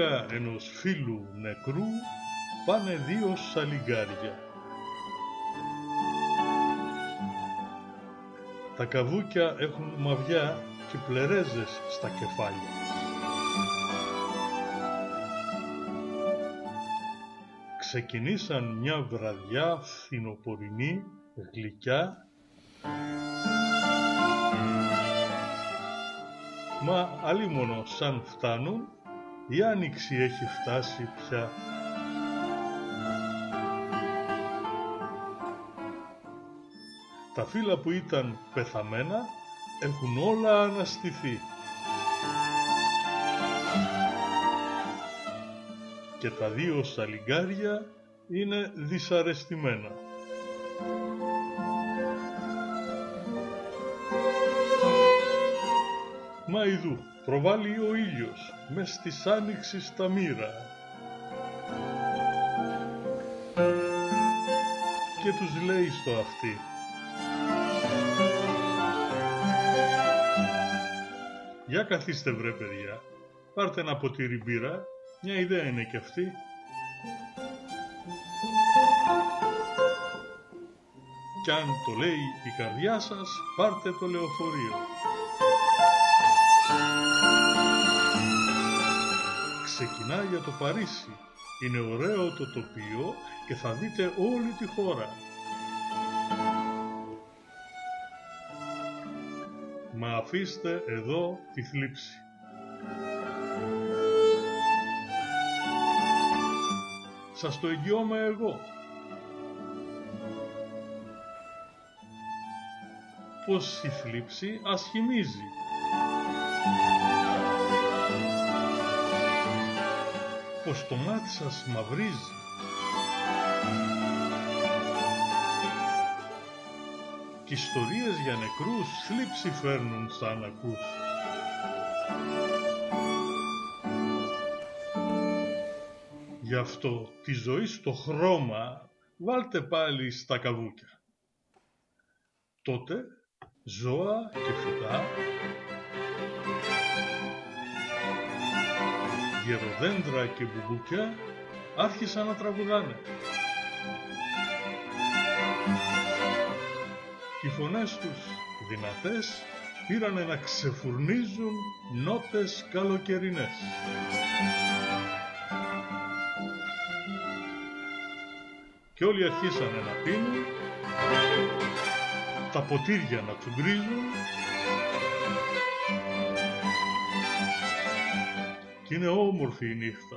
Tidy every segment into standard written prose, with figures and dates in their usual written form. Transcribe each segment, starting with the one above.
καβούκια ενός φίλου νεκρού πάνε δύο σαλιγκάρια. Τα καβούκια έχουν μαβιά και πλερέζες στα κεφάλια. Ξεκινήσαν μια βραδιά φθινοπορεινή, γλυκιά, μα αλίμονο σαν φτάνουν, η άνοιξη έχει φτάσει πια. Τα φύλλα που ήταν πεθαμένα έχουν όλα αναστηθεί και τα δύο σαλιγκάρια είναι δυσαρεστημένα. Μα ειδού προβάλλει ο ήλιος μες της άνοιξης τα μοίρα και τους λέει στο αυτί: «Για καθίστε βρε παιδιά, πάρτε ένα ποτήρι μπύρα, μια ιδέα είναι κι αυτή». Κι αν το λέει η καρδιά σας, πάρτε το λεωφορείο. Ξεκινά για το Παρίσι, είναι ωραίο το τοπίο και θα δείτε όλη τη χώρα. Μα αφήστε εδώ τη θλίψη. Σας το εγγυώμαι εγώ. Πως η θλίψη ασχημίζει. Πως το μάτι σας μαυρίζει. Κι ιστορίες για νεκρούς θλίψη φέρνουν σαν ακούς. Γι' αυτό τη ζωή στο χρώμα βάλτε πάλι στα καβούκια. Τότε ζώα και φυτά, γεροδέντρα και μπουμπούκια άρχισαν να τραγουδάνε. Και οι φωνές τους δυνατές πήρανε να ξεφουρνίζουν νότες καλοκαιρινές. Και όλοι αρχίσανε να πίνουν, τα ποτήρια να τσουγκρίζουν και είναι όμορφη η νύχτα.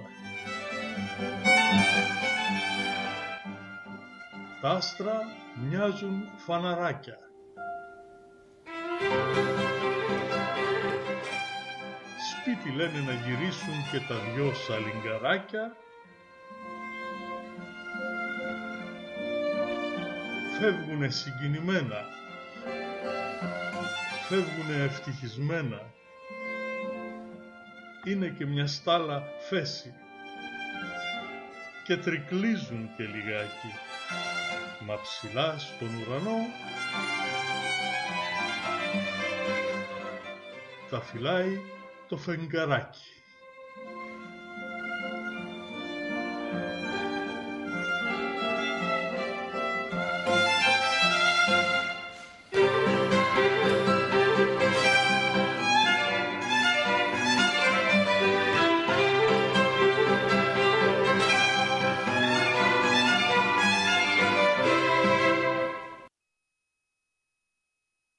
Τα άστρα μοιάζουν φαναράκια. Σπίτι λένε να γυρίσουν και τα δυο σαλιγκαράκια. Φεύγουνε συγκινημένα, φεύγουνε ευτυχισμένα. Είναι και μια στάλα φέση και τρικλίζουν και λιγάκι, μα ψηλά στον ουρανό τα φυλάει το φεγγαράκι.